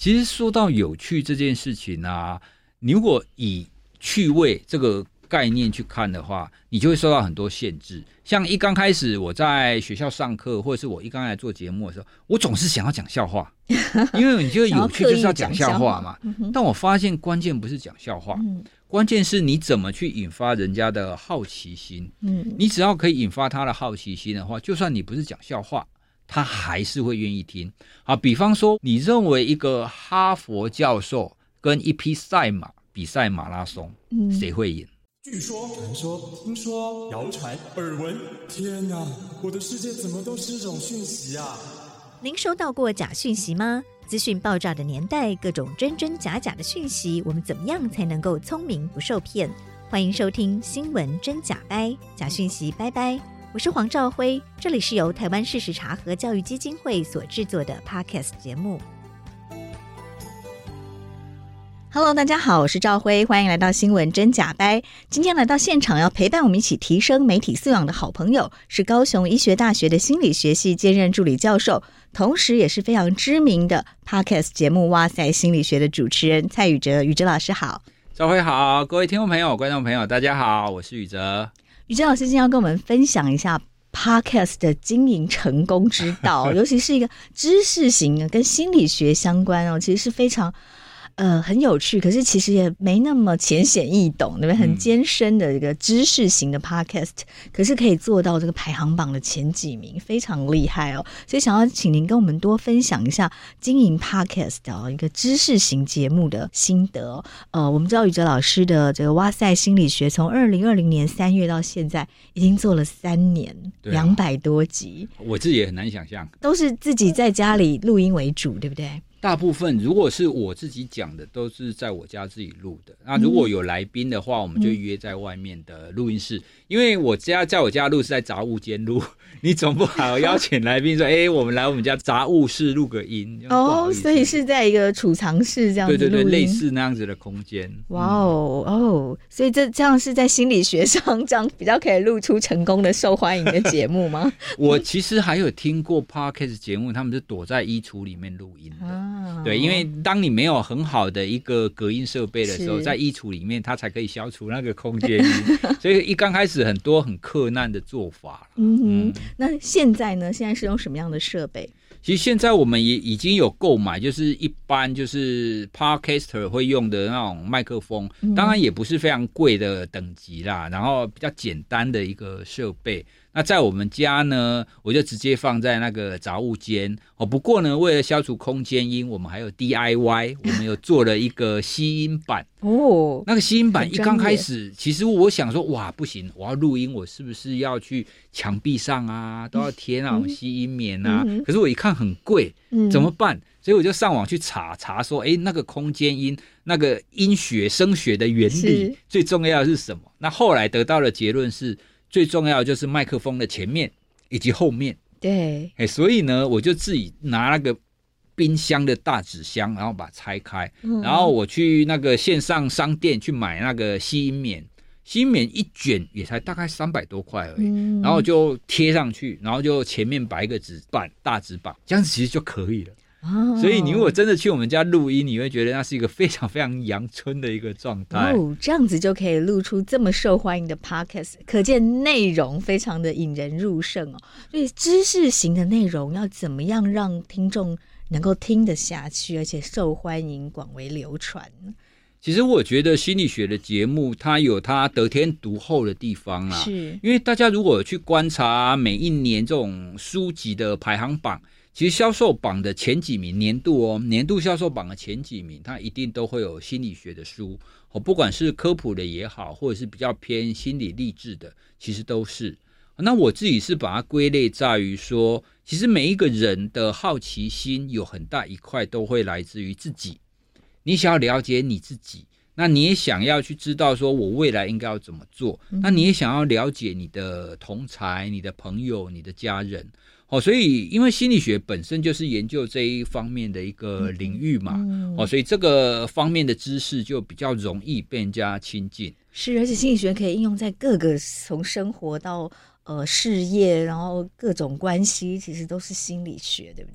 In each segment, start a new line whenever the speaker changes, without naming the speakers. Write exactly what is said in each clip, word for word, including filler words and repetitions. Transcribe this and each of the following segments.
其实说到有趣这件事情啊，你如果以趣味这个概念去看的话，你就会受到很多限制。像一刚开始我在学校上课，或者是我一刚开始做节目的时候，我总是想要讲笑话，因为你觉得有趣就是要讲笑话嘛。但我发现关键不是讲笑话，嗯、关键是你怎么去引发人家的好奇心。嗯，你只要可以引发他的好奇心的话，就算你不是讲笑话，他还是会愿意听。好，比方说，你认为一个哈佛教授跟一匹赛马比赛马拉松，嗯、谁会赢？
据说、传说、听说、谣传、耳闻，天哪！我的世界怎么都是这种讯息啊！
您收到过假讯息吗？资讯爆炸的年代，各种真真假假的讯息，我们怎么样才能够聪明不受骗？欢迎收听新闻真假掰，假讯息拜拜。我是黄兆辉，这里是由台湾事实查核教育基金会所制作的 Podcast 节目。Hello， 大家好，我是兆辉，欢迎来到新闻真假掰。今天来到现场要陪伴我们一起提升媒体素养的好朋友，是高雄医学大学的心理学系兼任助理教授，同时也是非常知名的 Podcast 节目哇塞心理学的主持人蔡宇哲。宇哲老师好。
兆辉好，各位听众朋友观众朋友大家好，我是宇哲。
宇哲老师今天要跟我们分享一下 Podcast 的经营成功之道尤其是一个知识型的跟心理学相关哦，其实是非常呃，很有趣，可是其实也没那么浅显易懂，对不对？很艰深的一个知识型的 podcast，、嗯、可是可以做到这个排行榜的前几名，非常厉害哦。所以想要请您跟我们多分享一下经营 podcast 的、哦、一个知识型节目的心得、哦。呃，我们知道宇哲老师的这个哇塞心理学，从二零二零年三月到现在，已经做了三年，两百、啊、多集，
我自己也很难想象，
都是自己在家里录音为主，对不对？
大部分如果是我自己讲的，都是在我家自己录的。那如果有来宾的话，我们就约在外面的录音室，嗯、因为我家在我家录是在杂物间录，你总不好邀请来宾说，哎、欸，我们来我们家杂物室录个音。
哦，所以是在一个储藏室这样子录音，
对对对，类似那样子的空间。
哇哦、嗯、哦，所以这这样是在心理学上这样比较可以录出成功的受欢迎的节目吗？
我其实还有听过 Podcast 节目，他们是躲在衣橱里面录音的。啊对，因为当你没有很好的一个隔音设备的时候，在衣橱里面它才可以消除那个空间音所以一刚开始很多很困难的做法。
嗯哼，嗯，那现在呢？现在是用什么样的设备？
其实现在我们也已经有购买，就是一般就是 Podcaster 会用的那种麦克风，当然也不是非常贵的等级啦，然后比较简单的一个设备。那在我们家呢，我就直接放在那个杂物间哦。不过呢，为了消除空间音，我们还有 D I Y， 我们有做了一个吸音板哦。那个吸音板一刚开始，其实我想说，哇，不行，我要录音，我是不是要去墙壁上啊，都要贴那种吸音棉啊？嗯、可是我一看很贵，怎么办？嗯、所以我就上网去查查说，哎，那个空间音，那个音学声学的原理最重要的是什么？那后来得到的结论是，最重要的就是麦克风的前面以及后面。对，所以呢，我就自己拿那个冰箱的大纸箱，然后把它拆开，嗯、然后我去那个线上商店去买那个吸音棉，吸音棉一卷也才大概三百多块而已，嗯、然后就贴上去，然后就前面摆一个纸板，大纸板，这样子其实就可以了。哦、所以你如果真的去我们家录音，你会觉得那是一个非常非常阳春的一个状态
哦，这样子就可以录出这么受欢迎的 podcast， 可见内容非常的引人入胜哦。所以知识型的内容要怎么样让听众能够听得下去，而且受欢迎、广为流传呢？
其实我觉得心理学的节目它有它得天独厚的地方啊，是因为大家如果去观察每一年这种书籍的排行榜，其实销售榜的前几名，年度哦，年度销售榜的前几名，它一定都会有心理学的书哦，不管是科普的也好，或者是比较偏心理励志的，其实都是。那我自己是把它归类在于说，其实每一个人的好奇心有很大一块都会来自于自己，你想要了解你自己，那你也想要去知道说我未来应该要怎么做，嗯、那你也想要了解你的同侪、你的朋友、你的家人。哦，所以因为心理学本身就是研究这一方面的一个领域嘛，嗯、哦，所以这个方面的知识就比较容易被人家亲近。
是，而且心理学可以应用在各个从生活到呃事业，然后各种关系，其实都是心理学，对不对？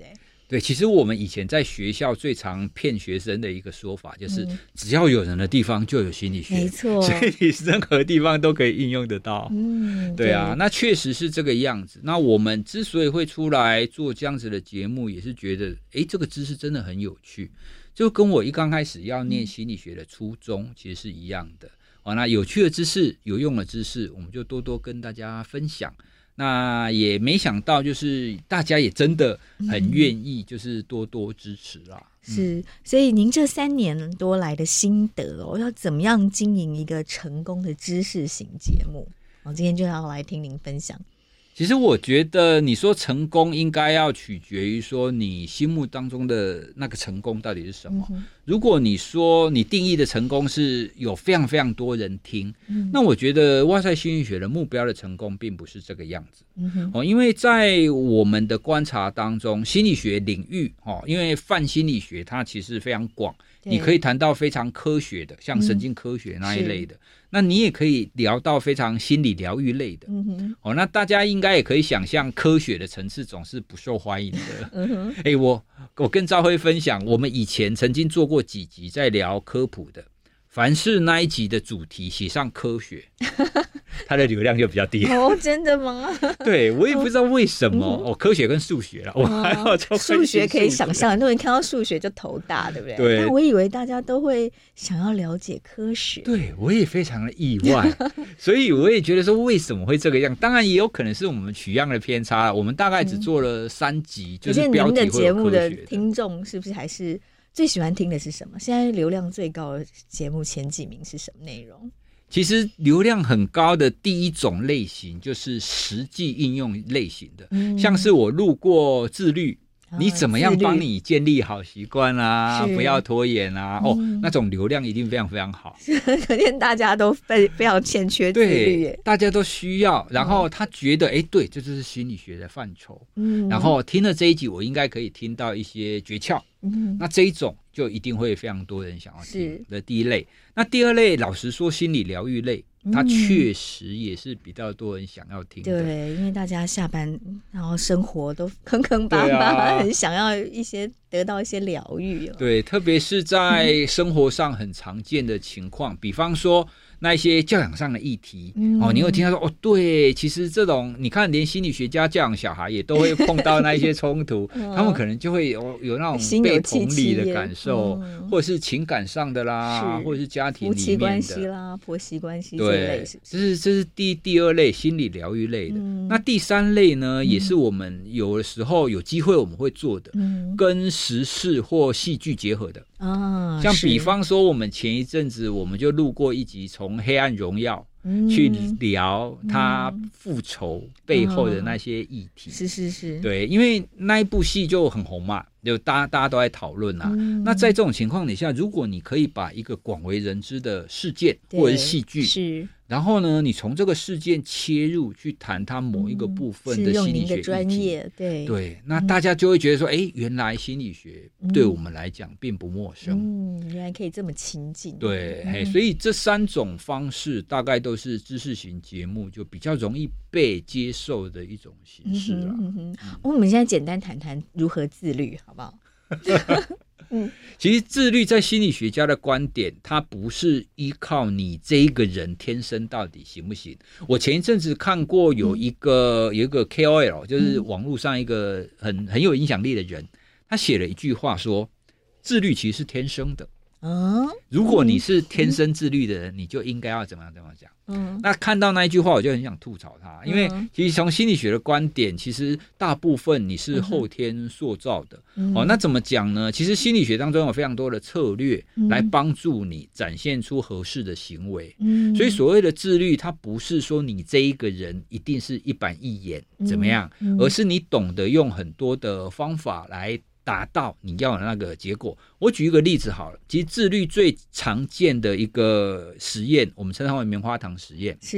对，其实我们以前在学校最常骗学生的一个说法就是，嗯、只要有人的地方就有心理学，
没错，
所以你任何地方都可以应用得到。嗯，对啊，对，那确实是这个样子。那我们之所以会出来做这样子的节目，也是觉得，哎，这个知识真的很有趣，就跟我一刚开始要念心理学的初衷其实是一样的。好，那有趣的知识、有用的知识，我们就多多跟大家分享。那也没想到，就是大家也真的很愿意，就是多多支持啦。
嗯、是，所以您这三年多来的心得哦，要怎么样经营一个成功的知识型节目？我今天就要来听您分享。
其实我觉得你说成功应该要取决于说你心目当中的那个成功到底是什么、嗯、如果你说你定义的成功是有非常非常多人听、嗯、那我觉得哇塞心理学的目标的成功并不是这个样子、嗯哦、因为在我们的观察当中心理学领域、哦、因为泛心理学它其实非常广，你可以谈到非常科学的像神经科学那一类的、嗯，那你也可以聊到非常心理疗愈类的、嗯哦、那大家应该也可以想象科学的层次总是不受欢迎的、嗯欸、我, 我跟兆辉分享我们以前曾经做过几集在聊科普的，凡是那一集的主题写上科学它的流量就比较低
哦，真的吗？
对，我也不知道为什么、嗯、哦，科学跟数学啦，我还要做
数学可以想象，很多人看到数学就头大，对不对？
对。
但我以为大家都会想要了解科学，
对，我也非常的意外，所以我也觉得说为什么会这个样？当然也有可能是我们取样的偏差，我们大概只做了三集，嗯、就是标题会有科学的。您的节目的
听众是不是还是最喜欢听的是什么？现在流量最高的节目前几名是什么内容？
其实流量很高的第一种类型就是实际应用类型的、嗯、像是我录过自律、哦、你怎么样帮你建立好习惯啊，不要拖延啊、嗯、哦，那种流量一定非常非常好，
可见大家都非常欠缺自律耶，
对，大家都需要，然后他觉得哎、嗯，对，这就是心理学的范畴、嗯、然后听了这一集我应该可以听到一些诀窍、嗯、那这一种就一定会非常多人想要听的第一类。那第二类老实说心理疗愈类、嗯、它确实也是比较多人想要听的，
对，因为大家下班然后生活都坑坑巴巴、啊、很想要一些得到一些疗愈、哦、
对，特别是在生活上很常见的情况、嗯、比方说那一些教养上的议题、嗯哦、你有听到说哦，对，其实这种你看连心理学家教养小孩也都会碰到那一些冲突、嗯、他们可能就会有有那种被同理的感受、嗯、或者是情感上的啦，或者是家庭里面的夫妻
关系啦、婆媳关系这类，是不是？
这是这是第第二类心理疗愈类的、嗯、那第三类呢、嗯、也是我们有的时候有机会我们会做的、嗯、跟时事或戏剧结合的啊，像比方说我们前一阵子我们就录过一集从黑暗荣耀去聊他复仇背后的那些议题、嗯嗯、
是是是，
对，因为那一部戏就很红嘛，就大家大家都在讨论啊、嗯、那在这种情况底下，如果你可以把一个广为人知的事件或者是戏剧，
是，然
后呢你从这个事件切入去谈它某一个部分的心理学议题、嗯、是用您的专业，对对，那大家就会觉得说哎、嗯，原来心理学对我们来讲并不陌生，
嗯，原来可以这么亲近，
对、嗯、所以这三种方式大概都是知识型节目就比较容易被接受的一种形式啦、嗯
嗯嗯、我们现在简单谈谈如何自律好不好？
嗯，其实自律在心理学家的观点，它不是依靠你这一个人天生到底行不行。我前一阵子看过有一个、嗯、有一个 K O L， 就是网络上一个很很有影响力的人，他写了一句话说，自律其实是天生的。嗯，如果你是天生自律的人、嗯、你就应该要怎么样怎么样讲。嗯，那看到那一句话我就很想吐槽他，因为其实从心理学的观点，其实大部分你是后天塑造的、嗯哦、那怎么讲呢？其实心理学当中有非常多的策略来帮助你展现出合适的行为、嗯、所以所谓的自律，它不是说你这一个人一定是一板一眼怎么样、嗯嗯、而是你懂得用很多的方法来达到你要的那个结果。我举一个例子好了，其实自律最常见的一个实验，我们称它为棉花糖实验。
是，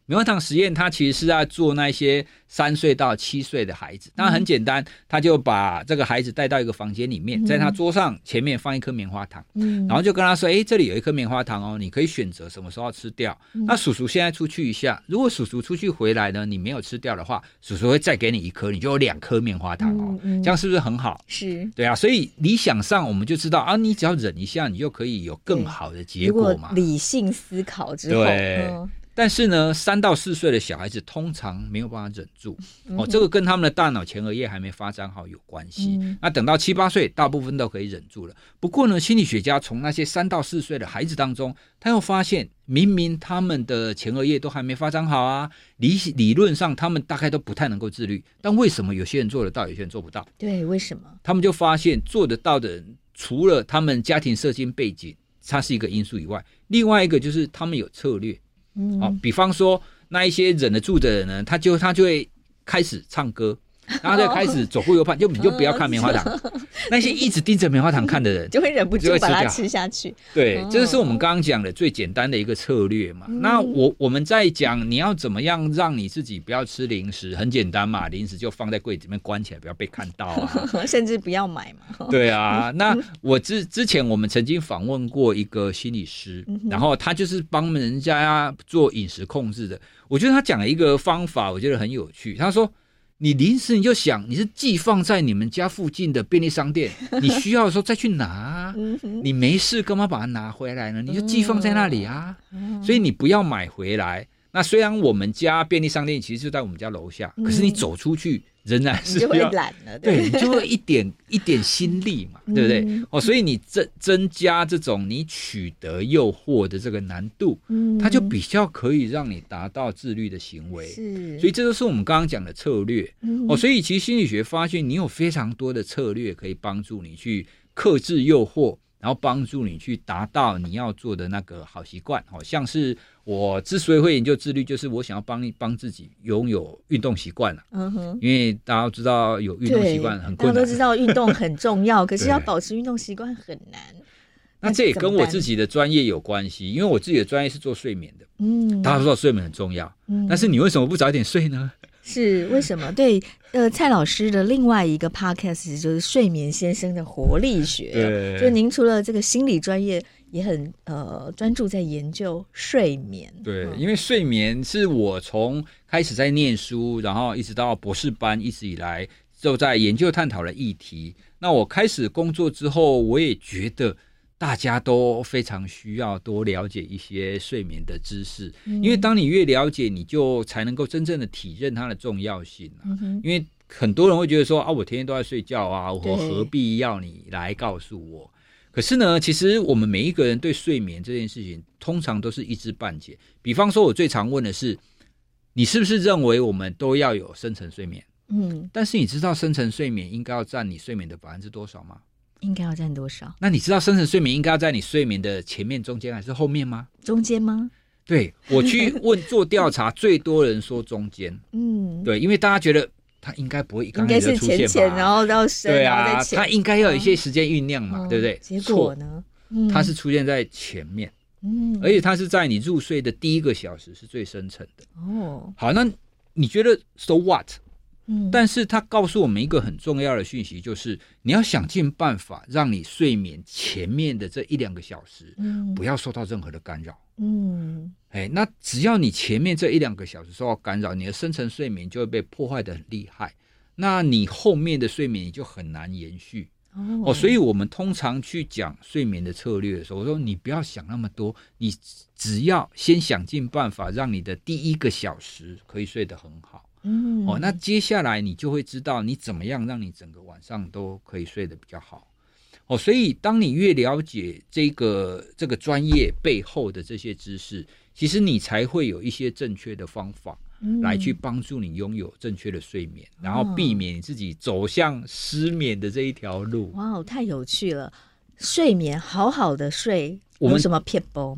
棉花糖实验它其实是在做那些三岁到七岁的孩子，当然很简单，他就把这个孩子带到一个房间里面，在他桌上前面放一颗棉花糖，嗯，然后就跟他说，诶，这里有一颗棉花糖哦，你可以选择什么时候要吃掉，嗯，那叔叔现在出去一下，如果叔叔出去回来呢，你没有吃掉的话，叔叔会再给你一颗，你就有两颗棉花糖哦，嗯嗯，这样是不是很好？
是，
对啊，所以理想上我们就知道啊，你只要忍一下，你就可以有更好的结果嘛。
如果理性思考之后，
对。嗯，但是呢，三到四岁的小孩子通常没有办法忍住，哦，这个跟他们的大脑前额叶还没发展好有关系。嗯，那等到七八岁，大部分都可以忍住了。不过呢，心理学家从那些三到四岁的孩子当中，他又发现，明明他们的前额叶都还没发展好啊，理理论上他们大概都不太能够自律，但为什么有些人做得到，有些人做不到？
对，为什么？他
们就发现做得到的人，除了他们家庭社经背景，它是一个因素以外，另外一个就是他们有策略。嗯，哦，比方说那一些忍得住的人呢，他就他就会开始唱歌，然后就开始左顾右盼，就你就不要看棉花糖。那些一直盯着棉花糖看的人，
就会忍不住把它吃下去。
对，这是我们刚刚讲的最简单的一个策略嘛。嗯，那我我们在讲你要怎么样让你自己不要吃零食，很简单嘛，零食就放在柜子里面关起来，不要被看到啊，
甚至不要买嘛。
对啊，那我之之前我们曾经访问过一个心理师，嗯，然后他就是帮人家做饮食控制的。我觉得他讲了一个方法，我觉得很有趣。他说，你零食你就想你是寄放在你们家附近的便利商店，你需要的时候再去拿，你没事干嘛把它拿回来呢？你就寄放在那里啊，所以你不要买回来。那虽然我们家便利商店其实就在我们家楼下，可是你走出去仍然是要
你就会懒了，
对，你就会一点一点心力嘛，对不对？嗯，哦，所以你增增加这种你取得诱惑的这个难度，嗯，它就比较可以让你达到自律的行为。是，所以这就是我们刚刚讲的策略。嗯，哦，所以其实心理学发现，你有非常多的策略可以帮助你去克制诱惑，然后帮助你去达到你要做的那个好习惯。好像是我之所以会研究自律，就是我想要帮帮自己拥有运动习惯了。嗯哼，因为大家都知道有运动习惯很困难，
大家都知道运动很重要，可是要保持运动习惯很难。
那这也跟我自己的专业有关系，因为我自己的专业是做睡眠的。嗯，大家都知道睡眠很重要，嗯，但是你为什么不早点睡呢？
是为什么？对，呃，蔡老师的另外一个 podcast 就是睡眠先生的活力学。对，就您除了这个心理专业，也很呃专注在研究睡眠。
对，嗯，因为睡眠是我从开始在念书，然后一直到博士班，一直以来就在研究探讨的议题。那我开始工作之后，我也觉得大家都非常需要多了解一些睡眠的知识，嗯，因为当你越了解，你就才能够真正的体认它的重要性，啊嗯，因为很多人会觉得说啊，我天天都在睡觉啊，我何必要你来告诉我？可是呢，其实我们每一个人对睡眠这件事情，通常都是一知半解。比方说，我最常问的是，你是不是认为我们都要有深层睡眠？嗯，但是你知道深层睡眠应该要占你睡眠的百分之多少吗？
应该要占多少？
那你知道深层睡眠应该要在你睡眠的前面、中间还是后面吗？
中间吗？
对，我去问做调查，最多人说中间。嗯，对，因为大家觉得它应该不会一刚开始就出现吧，应该是浅浅，
然后到深，
对啊，
然后再浅，
它应该要有一些时间酝酿嘛，嗯，对不对？
结果呢，
嗯，它是出现在前面，嗯，而且它是在你入睡的第一个小时是最深层的。哦，好，那你觉得 so what？嗯，但是它告诉我们一个很重要的讯息，就是你要想尽办法让你睡眠前面的这一两个小时，嗯，不要受到任何的干扰。嗯，哎，那只要你前面这一两个小时受到干扰，你的深层睡眠就会被破坏得很厉害，那你后面的睡眠你就很难延续。哦，所以我们通常去讲睡眠的策略的时候，我说你不要想那么多，你只要先想尽办法让你的第一个小时可以睡得很好。嗯，哦，那接下来你就会知道你怎么样让你整个晚上都可以睡得比较好。哦，所以当你越了解这个这个专业背后的这些知识，其实你才会有一些正确的方法来去帮助你拥有正确的睡眠，嗯，然后避免你自己走向失眠的这一条路。
哇，太有趣了！睡眠好好的睡，有什么撇步吗？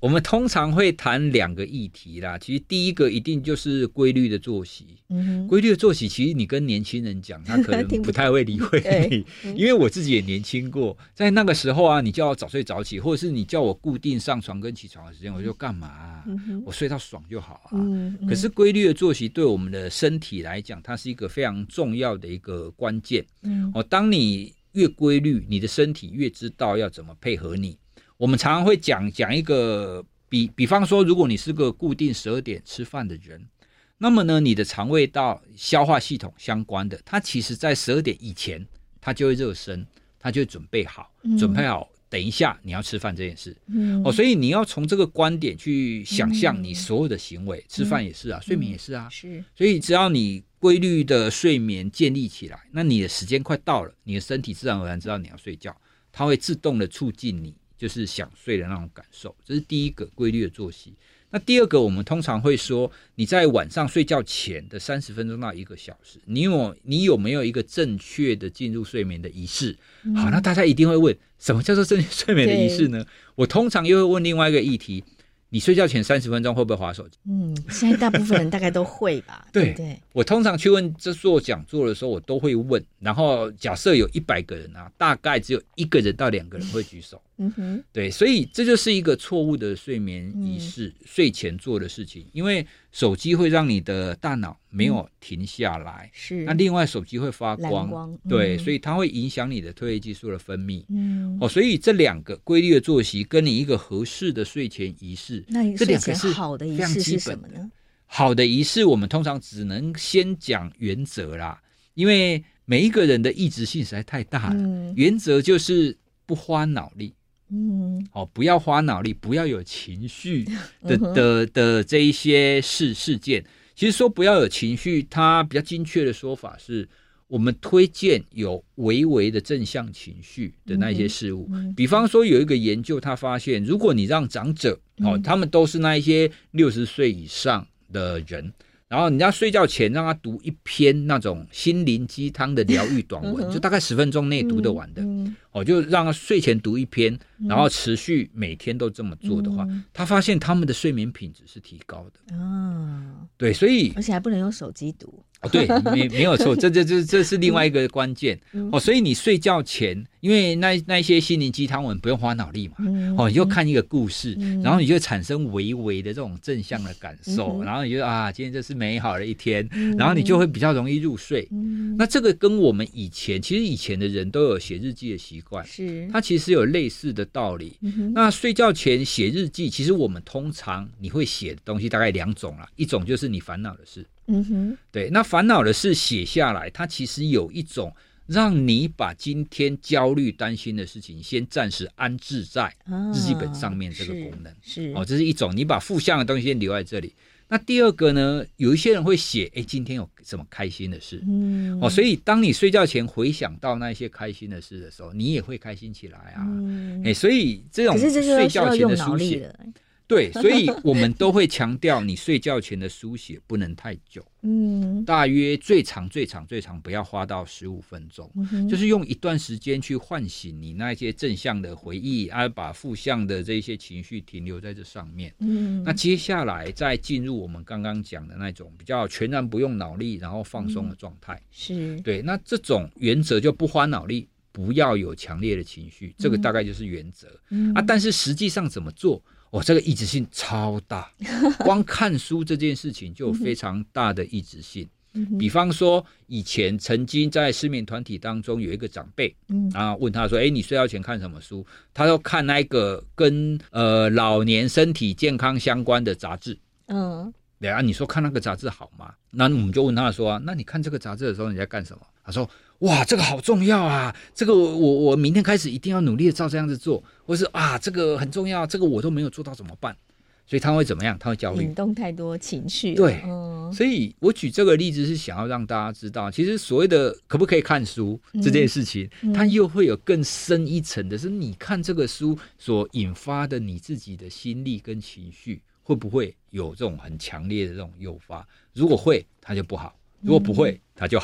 我们通常会谈两个议题啦，其实第一个一定就是规律的作息。嗯、规律的作息，其实你跟年轻人讲，他可能不太会理会你，因为我自己也年轻过，在那个时候啊，你叫我早睡早起，或者是你叫我固定上床跟起床的时间，我就干嘛、啊嗯？我睡到爽就好啊、嗯嗯。可是规律的作息对我们的身体来讲，它是一个非常重要的一个关键。嗯，哦，当你越规律，你的身体越知道要怎么配合你。我们常常会讲讲一个比比方说，如果你是个固定十二点吃饭的人，那么呢，你的肠胃道消化系统相关的，它其实在十二点以前，它就会热身，它就会准备好，嗯、准备好等一下你要吃饭这件事。嗯，哦，所以你要从这个观点去想象你所有的行为，嗯、吃饭也是啊，嗯、睡眠也是啊，是。所以只要你规律的睡眠建立起来，那你的时间快到了，你的身体自然而然知道你要睡觉，它会自动的促进你。就是想睡的那种感受，这是第一个规律的作息。那第二个，我们通常会说，你在晚上睡觉前的三十分钟到一个小时，你有你有没有一个正确的进入睡眠的仪式？嗯、好，那大家一定会问，什么叫做正确睡眠的仪式呢？我通常又会问另外一个议题。你睡觉前三十分钟会不会滑手机？
嗯，现在大部分人大概都会吧。对对对，
我通常去问这做讲座的时候，我都会问。然后假设有一百个人啊，大概只有一个人到两个人会举手。嗯哼，对，所以这就是一个错误的睡眠仪式，嗯、睡前做的事情。因为手机会让你的大脑没有停下来，是、嗯。那另外手机会发光，光嗯、对，所以它会影响你的褪黑激素的分泌。嗯，哦，所以这两个规律的作息跟你一个合适的睡前仪式。
那你睡前好的仪式是什么呢？
好的仪式，我们通常只能先讲原则啦，因为每一个人的异质性实在太大了。嗯、原则就是不花脑力，嗯，哦，不要花脑力，不要有情绪的、嗯、的的这一些事事件。其实说不要有情绪，它比较精确的说法是，我们推荐有微微的正向情绪的那些事物。嗯、比方说有一个研究，他发现，如果你让长者，哦，他们都是那一些六十岁以上的人，然后你要睡觉前让他读一篇那种心灵鸡汤的疗愈短文，就大概十分钟内读得完的，嗯、哦，就让他睡前读一篇，然后持续每天都这么做的话，嗯、他发现他们的睡眠品质是提高的。哦，对，所以
而且还不能用手机读。
哦，对，没没有错，这这这这是另外一个关键、嗯、哦。所以你睡觉前，因为那那些心灵鸡汤文不用花脑力嘛，嗯、哦，你就看一个故事，嗯、然后你就产生微微的这种正向的感受，嗯、然后你就啊，今天这是美好的一天，嗯、然后你就会比较容易入睡。嗯、那这个跟我们以前，其实以前的人都有写日记的习惯，是它其实有类似的道理。嗯、那睡觉前写日记，其实我们通常你会写的东西大概两种啦，一种就是你烦恼的事。嗯哼，对，那烦恼的事写下来，它其实有一种让你把今天焦虑担心的事情先暂时安置在日记本上面这个功能、啊、是, 是哦，这是一种你把负向的东西先留在这里。那第二个呢，有一些人会写，哎，今天有什么开心的事，嗯，哦，所以当你睡觉前回想到那些开心的事的时候，你也会开心起来啊，嗯，哎，所以这种睡觉前的书写。对，所以我们都会强调你睡觉前的书写不能太久，嗯，大约最长最长最长不要花到十五分钟、嗯、就是用一段时间去唤醒你那些正向的回忆，啊，把负向的这些情绪停留在这上面，嗯，那接下来再进入我们刚刚讲的那种比较全然不用脑力然后放松的状态、嗯、是对，那这种原则就不花脑力，不要有强烈的情绪，这个大概就是原则、嗯、啊，但是实际上怎么做，哦，这个意志性超大，光看书这件事情就有非常大的意志性。比方说，以前曾经在失眠团体当中有一个长辈，嗯，啊，问他说：“哎，你睡觉前看什么书？”他要看那个跟呃老年身体健康相关的杂志。嗯，对啊，你说看那个杂志好吗？那我们就问他说、啊：“那你看这个杂志的时候你在干什么？”他说：“哇，这个好重要啊！这个我我明天开始一定要努力的照这样子做，或是啊，这个很重要，这个我都没有做到怎么办？”所以他会怎么样？他会焦虑，
引动太多情绪。
对、嗯，所以我举这个例子是想要让大家知道，其实所谓的可不可以看书这件事情、嗯嗯、它又会有更深一层的是，你看这个书所引发的你自己的心力跟情绪，会不会有这种很强烈的这种诱发？如果会，它就不好；如果不会，它就好。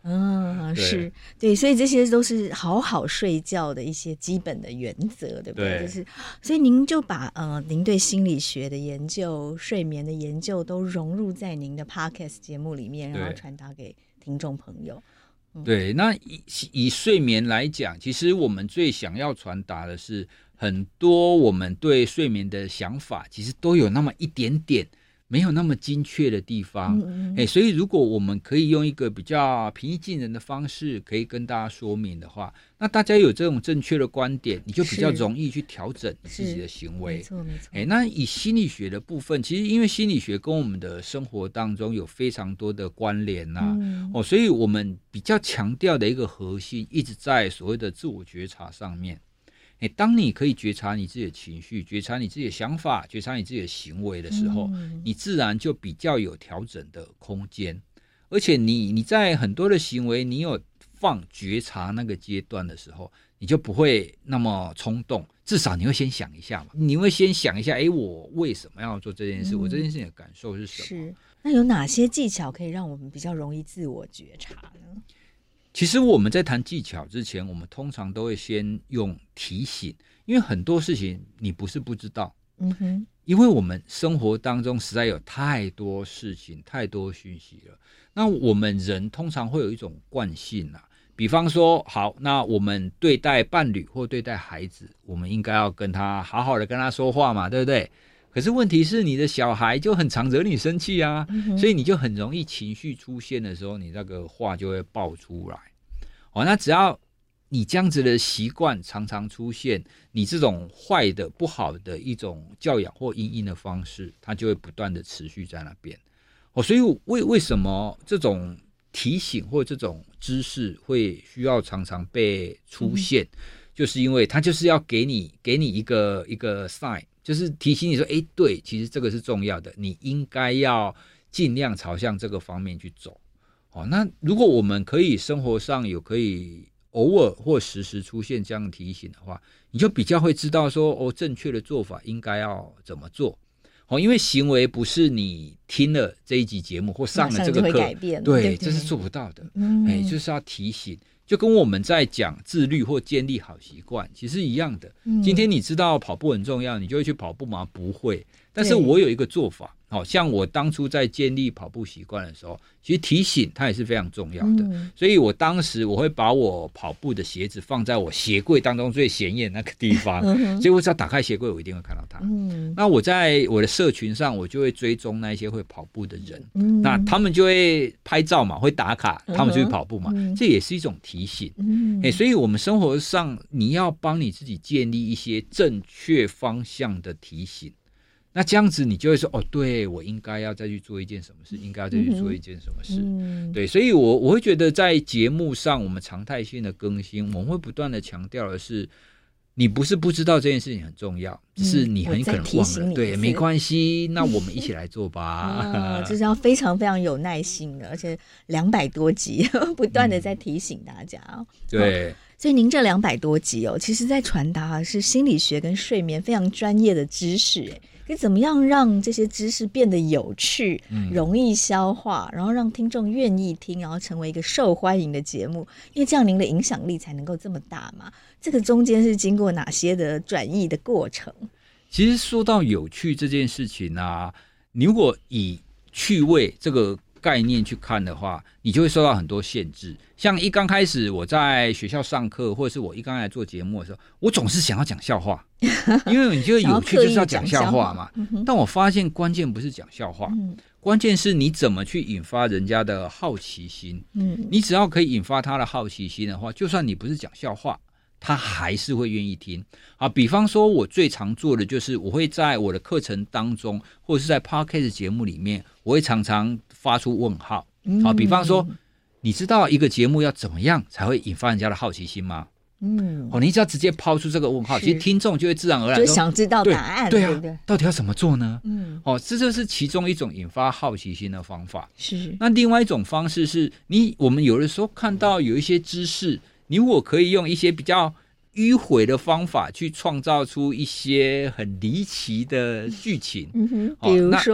嗯，是对，所以这些都是好好睡觉的一些基本的原则，对不对？
对，
就是所以您就把呃您对心理学的研究、睡眠的研究都融入在您的 podcast 节目里面，然后传达给听众朋友。嗯、
对，那 以, 以睡眠来讲，其实我们最想要传达的是，很多我们对睡眠的想法，其实都有那么一点点没有那么精确的地方，嗯嗯欸、所以如果我们可以用一个比较平易近人的方式可以跟大家说明的话，那大家有这种正确的观点，你就比较容易去调整你自己的行为。
没错没错、
欸、那以心理学的部分，其实因为心理学跟我们的生活当中有非常多的关联、啊嗯哦、所以我们比较强调的一个核心一直在所谓的自我觉察上面。欸、当你可以觉察你自己的情绪，觉察你自己的想法，觉察你自己的行为的时候、嗯、你自然就比较有调整的空间，而且你你在很多的行为你有放觉察那个阶段的时候，你就不会那么冲动，至少你会先想一下嘛，你会先想一下，哎，我为什么要做这件事、嗯、我这件事情的感受是什么。
是，那有哪些技巧可以让我们比较容易自我觉察呢？
其实我们在谈技巧之前，我们通常都会先用提醒，因为很多事情你不是不知道，嗯哼，因为我们生活当中实在有太多事情、太多讯息了。那我们人通常会有一种惯性啊，比方说，好，那我们对待伴侣或对待孩子，我们应该要跟他好好的跟他说话嘛，对不对？可是问题是你的小孩就很常惹你生气啊、嗯、所以你就很容易情绪出现的时候，你那个话就会爆出来。哦，那只要你这样子的习惯常常出现，你这种坏的不好的一种教养或因应的方式，它就会不断的持续在那边。哦，所以为为什么这种提醒或这种知识会需要常常被出现、嗯、就是因为它就是要给你给你一个一个 sign， 就是提醒你说，哎，对，其实这个是重要的，你应该要尽量朝向这个方面去走。哦，那如果我们可以生活上有可以偶尔或时时出现这样的提醒的话，你就比较会知道说，哦，正确的做法应该要怎么做。哦，因为行为不是你听了这一集节目或上了这个课，
改变，
对，
对，
这是做不到的。嗯，哎，就是要提醒，就跟我们在讲自律或建立好习惯其实一样的、嗯、今天你知道跑步很重要，你就会去跑步吗？不会。但是我有一个做法，好像我当初在建立跑步习惯的时候，其实提醒它也是非常重要的、嗯、所以我当时我会把我跑步的鞋子放在我鞋柜当中最显眼那个地方、嗯、所以我只要打开鞋柜我一定会看到它、嗯、那我在我的社群上我就会追踪那些会跑步的人、嗯、那他们就会拍照嘛，会打卡他们就会跑步嘛、嗯、这也是一种提醒、嗯欸、所以我们生活上你要帮你自己建立一些正确方向的提醒，那这样子你就会说，哦，对，我应该要再去做一件什么事，应该要再去做一件什么事、嗯、对，所以我我会觉得在节目上我们常态性的更新，我们会不断的强调的是，你不是不知道这件事情很重要，只是你很可能忘了、嗯、对，没关系，那我们一起来做吧、
啊、就是要非常非常有耐心的，而且两百多集不断的在提醒大家、哦嗯、
对、哦，
所以您这两百多集哦，其实在传达的是心理学跟睡眠非常专业的知识，可以怎么样让这些知识变得有趣、嗯、容易消化，然后让听众愿意听，然后成为一个受欢迎的节目，因为这样您的影响力才能够这么大嘛。这个中间是经过哪些的转译的过程？
其实说到有趣这件事情啊，你如果以趣味这个概念去看的话，你就会受到很多限制。像一刚开始我在学校上课，或者是我一刚开始做节目的时候，我总是想要讲笑话，因为你觉得有趣就是要讲笑话嘛。但我发现关键不是讲笑话、嗯、关键是你怎么去引发人家的好奇心、嗯、你只要可以引发他的好奇心的话，就算你不是讲笑话，他还是会愿意听啊。比方说我最常做的就是我会在我的课程当中，或者是在 podcast 节目里面，我会常常发出问号、嗯、啊，比方说你知道一个节目要怎么样才会引发人家的好奇心吗？嗯，哦，你只要直接抛出这个问号，其实听众就会自然而然
就想知道答案，
对, 对啊
对不对？
到底要怎么做呢？嗯，哦，这就是其中一种引发好奇心的方法。
是，
那另外一种方式是你我们有的时候看到有一些知识，你如果可以用一些比较迂回的方法去创造出一些很离奇的剧情，
嗯哼，比如说、哦、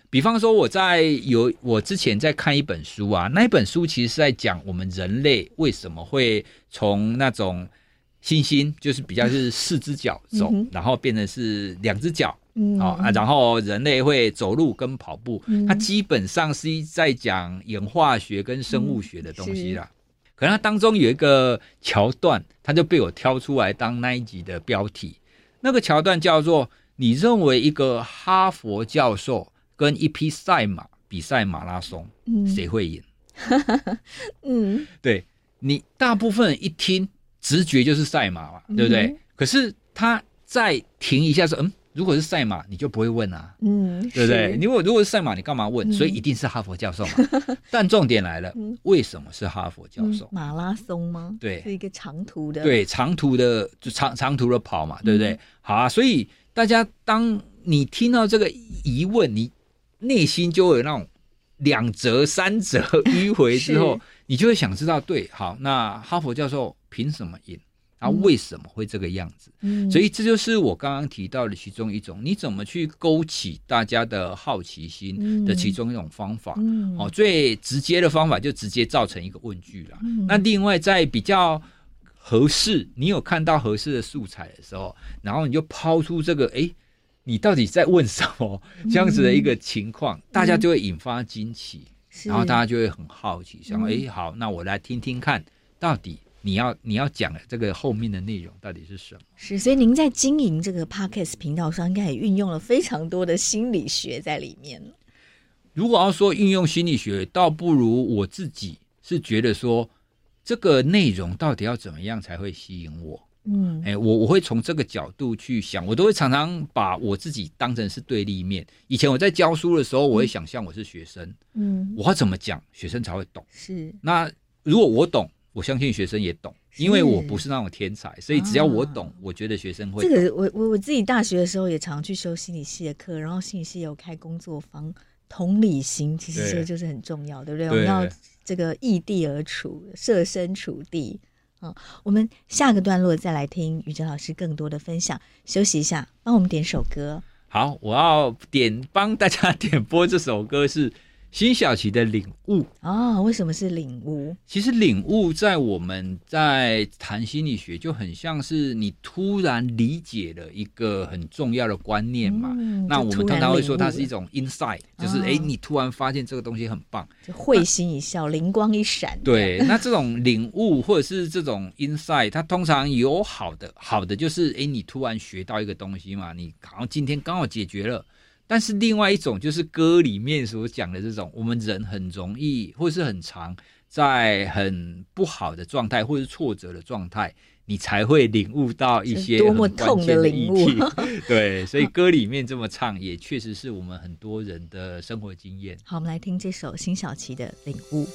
比方说我在有我之前在看一本书啊，那一本书其实是在讲我们人类为什么会从那种猩猩就是比较是四只脚走、嗯、然后变成是两只脚、嗯哦啊、然后人类会走路跟跑步、嗯、它基本上是在讲演化学跟生物学的东西啦、嗯、可能它当中有一个桥段它就被我挑出来当那一集的标题，那个桥段叫做你认为一个哈佛教授跟一匹赛马比赛马拉松、嗯、谁会赢？嗯，对，你大部分人一听直觉就是赛马嘛，对不对、嗯、可是他再停一下说嗯，如果是赛马你就不会问啊，嗯，对不对？如果如果是赛马你干嘛问、嗯、所以一定是哈佛教授嘛但重点来了、嗯、为什么是哈佛教授、嗯、
马拉松吗？
对，
是一个长途的，
对，长途的就 长, 长途的跑嘛，对不对、嗯、好啊，所以大家当你听到这个疑问你内心就会有那种两折三折迂回之后你就会想知道，对，好，那哈佛教授凭什么赢？然后为什么会这个样子、嗯、所以这就是我刚刚提到的其中一种你怎么去勾起大家的好奇心的其中一种方法、嗯哦、最直接的方法就直接造成一个问句啦、嗯、那另外在比较合适你有看到合适的素材的时候，然后你就抛出这个诶你到底在问什么这样子的一个情况、嗯、大家就会引发惊奇、嗯、然后大家就会很好奇想哎、嗯，好，那我来听听看到底你要你要讲的这个后面的内容到底是什么。
是，所以您在经营这个 Podcast 频道上应该也运用了非常多的心理学在里面。
如果要说运用心理学，倒不如我自己是觉得说这个内容到底要怎么样才会吸引我。嗯，欸、我我会从这个角度去想，我都会常常把我自己当成是对立面。以前我在教书的时候，我会想象我是学生，嗯，我要怎么讲学生才会懂？是，那如果我懂，我相信学生也懂，因为我不是那种天才，所以只要我懂，啊、我觉得学生会懂。
这个我我我自己大学的时候也常去修心理系的课，然后心理系有开工作坊，同理心其实这个就是很重要， 对, 对不对？我们要这个易地而处，设身处地。嗯、我们下个段落再来听宇哲老师更多的分享，休息一下帮我们点首歌。
好，我要点帮大家点播这首歌是辛晓琪的领悟。
哦，为什么是领悟？
其实领悟在我们在谈心理学就很像是你突然理解了一个很重要的观念嘛、嗯、那我们通常会说它是一种 insight、哦、就是哎，你突然发现这个东西很棒，
就会心一笑，灵光一闪。
对，那这种领悟或者是这种 insight 它通常有好的，好的就是哎，你突然学到一个东西嘛，你好像今天刚好解决了。但是另外一种就是歌里面所讲的这种，我们人很容易或是很常在很不好的状态或是挫折的状态，你才会领悟到一些很关键的议题。对，所以歌里面这么唱也确实是我们很多人的生活经验。
好，我们来听这首辛晓琪的领悟。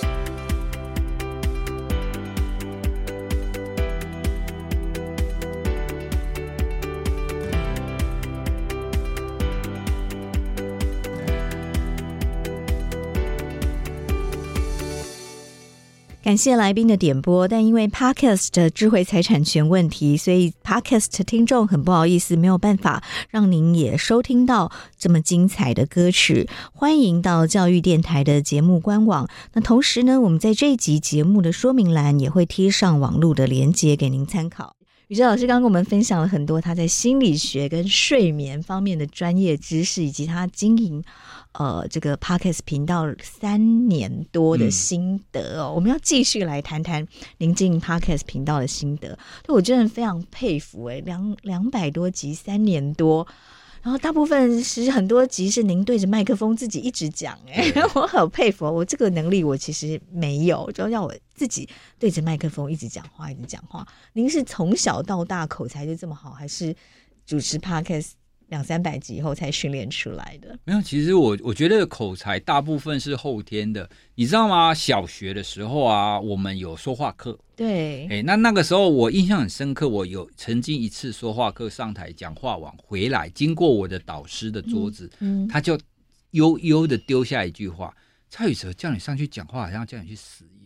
感谢来宾的点播，但因为 Podcast 的智慧财产权问题，所以 Podcast 听众很不好意思没有办法让您也收听到这么精彩的歌曲。欢迎到教育电台的节目官网，那同时呢，我们在这一集节目的说明栏也会贴上网络的连结给您参考。宇哲老师刚刚跟我们分享了很多他在心理学跟睡眠方面的专业知识，以及他经营呃这个 Podcast 频道三年多的心得哦。嗯、我们要继续来谈谈您经营 Podcast 频道的心得，对我真的非常佩服哎，两两百多集三年多。然后大部分其实很多集是您对着麦克风自己一直讲，哎，我很佩服，我这个能力我其实没有，就要我自己对着麦克风一直讲话一直讲话。您是从小到大口才就这么好，还是主持 Podcast 两三百集以后才训练出来的？
没有，其实我我觉得口才大部分是后天的，你知道吗？小学的时候啊，我们有说话课。
对，
欸、那那个时候我印象很深刻，我有曾经一次说话课上台讲话完回来，经过我的导师的桌子，嗯嗯、他就悠悠的丢下一句话：蔡宇哲，叫你上去讲话好像叫你去死一样。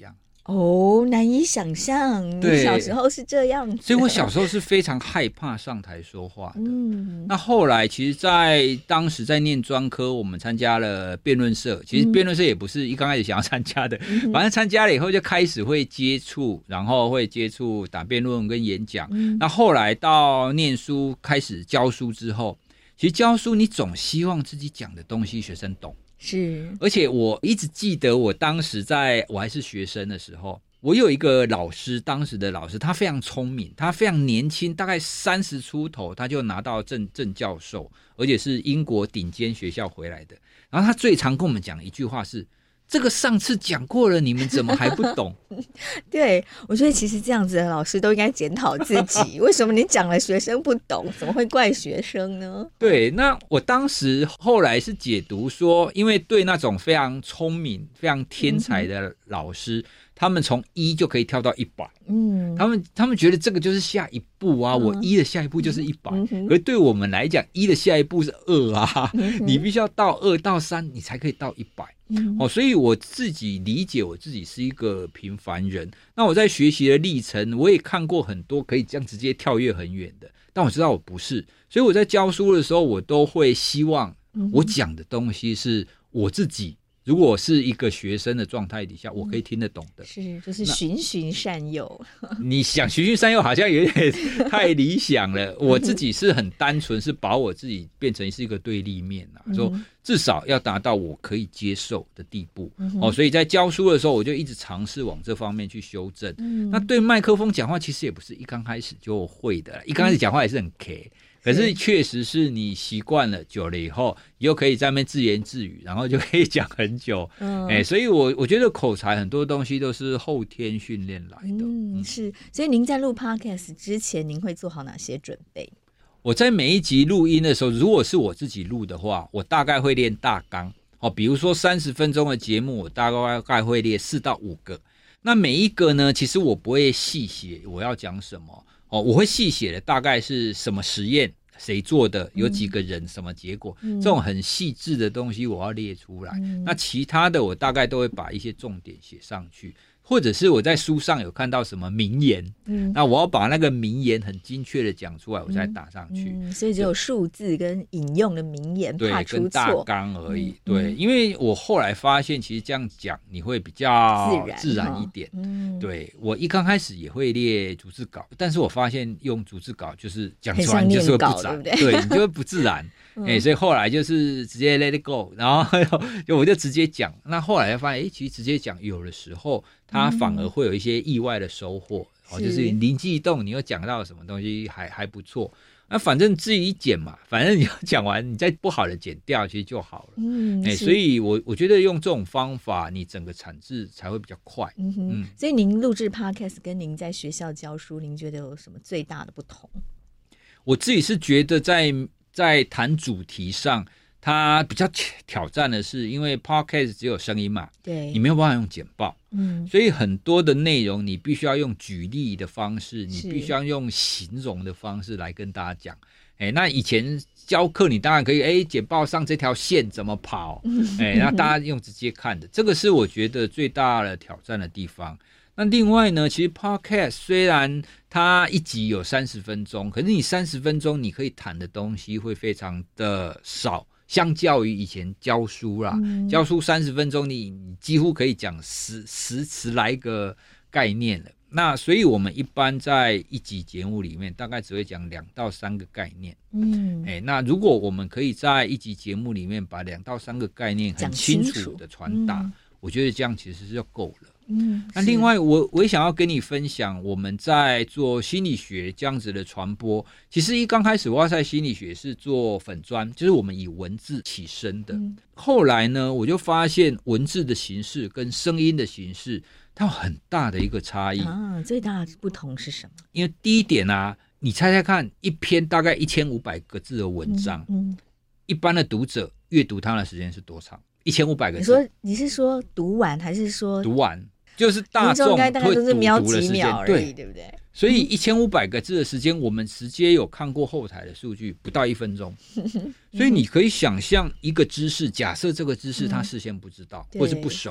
哦，难以想象，你小时候是这样子，
所以我小时候是非常害怕上台说话的。
嗯，
那后来其实在当时在念专科，我们参加了辩论社，其实辩论社也不是一刚开始想要参加的，嗯、反正参加了以后就开始会接触，然后会接触打辩论跟演讲、嗯、那后来到念书开始教书之后，其实教书你总希望自己讲的东西学生懂，
是，
而且我一直记得我当时在我还是学生的时候，我有一个老师，当时的老师他非常聪明，他非常年轻，大概三十出头他就拿到正正教授，而且是英国顶尖学校回来的。然后他最常跟我们讲一句话是，这个上次讲过了，你们怎么还不懂？
对，我觉得其实这样子的老师都应该检讨自己，为什么你讲了学生不懂，怎么会怪学生呢？
对，那我当时后来是解读说，因为对那种非常聪明、非常天才的老师，嗯、他们从一就可以跳到一百，嗯，他们他们觉得这个就是下一步啊，嗯、我一的下一步就是一百，嗯，可是对我们来讲，一的下一步是二啊，嗯、你必须要到二到三，你才可以到一百。嗯哦、所以我自己理解我自己是一个平凡人，那我在学习的历程我也看过很多可以这样直接跳跃很远的，但我知道我不是，所以我在教书的时候我都会希望我讲的东西是我自己如果是一个学生的状态底下我可以听得懂的，
是就是循循善诱。
你想循循善诱好像有点太理想了，我自己是很单纯，是把我自己变成是一个对立面啊，说至少要达到我可以接受的地步，嗯哦，所以在教书的时候我就一直尝试往这方面去修正，嗯，那对麦克风讲话其实也不是一刚开始就会的，一刚开始讲话也是很 K，可是确实是你习惯了久了以后，你又可以在那边自言自语，然后就可以讲很久，嗯欸，所以我我觉得口才很多东西都是后天训练来的。
嗯，是。所以您在录 Podcast 之前，您会做好哪些准备？
我在每一集录音的时候，如果是我自己录的话，我大概会练大纲，哦，比如说三十分钟的节目，我大概会列四到五个。那每一个呢，其实我不会细写我要讲什么。哦，我会细写的大概是什么实验谁做的，有几个人，嗯，什么结果，嗯，这种很细致的东西我要列出来，嗯，那其他的我大概都会把一些重点写上去，或者是我在书上有看到什么名言，嗯，那我要把那个名言很精确的讲出来我再打上去，
嗯嗯，所以只有数字跟引用的名言，
对，
怕出错，
跟大纲而已，嗯，对，因为我后来发现其实这样讲你会比较自然，自然一点，嗯，对，我一刚开始也会列逐字稿，但是我发现用逐字稿就是讲出来你就是会不自然，对不对？对，你就会不自然，嗯欸，所以后来就是直接 let it go， 然后我就直接讲，那后来发现欸，其实直接讲有的时候它反而会有一些意外的收获，嗯，就是灵机一动，你又讲到什么东西还还不错。那反正自己剪嘛，反正你要讲完，你再不好的剪掉，其实就好了。嗯，欸，所以我我觉得用这种方法，你整个产制才会比较快。
嗯哼，嗯，所以您录制 Podcast 跟您在学校教书，您觉得有什么最大的不同？
我自己是觉得在在谈主题上，它比较挑战的是，因为 Podcast 只有声音嘛，对，你没有办法用简报，嗯，所以很多的内容你必须要用举例的方式，你必须要用形容的方式来跟大家讲。哎，那以前教课你当然可以，哎，简报上这条线怎么跑，哎，那大家用直接看的，这个是我觉得最大的挑战的地方。那另外呢，其实 Podcast 虽然它一集有三十分钟，可是你三十分钟你可以谈的东西会非常的少，相较于以前教书啦，嗯，教书三十分钟你你几乎可以讲十十十来个概念了。那所以我们一般在一集节目里面大概只会讲两到三个概念，嗯，欸，那如果我们可以在一集节目里面把两到三个概念很清楚的传达，嗯，我觉得这样其实是就够了。嗯，那另外我我也想要跟你分享，我们在做心理学这样子的传播，其实一刚开始哇塞心理学是做粉专，就是我们以文字起身的，嗯，后来呢我就发现文字的形式跟声音的形式它有很大的一个差异
啊，最大的不同是什么？
因为第一点啊，你猜猜看，一篇大概一千五百个字的文章，嗯嗯，一般的读者阅读它的时间是多长？一千五百个字。
你说你是说读完还是说
读完？就是大众会读读的时间，对
对不对？
所以一千五百个字的时间，我们直接有看过后台的数据，不到一分钟。所以你可以想象一个知识，假设这个知识他事先不知道，嗯，或是不熟，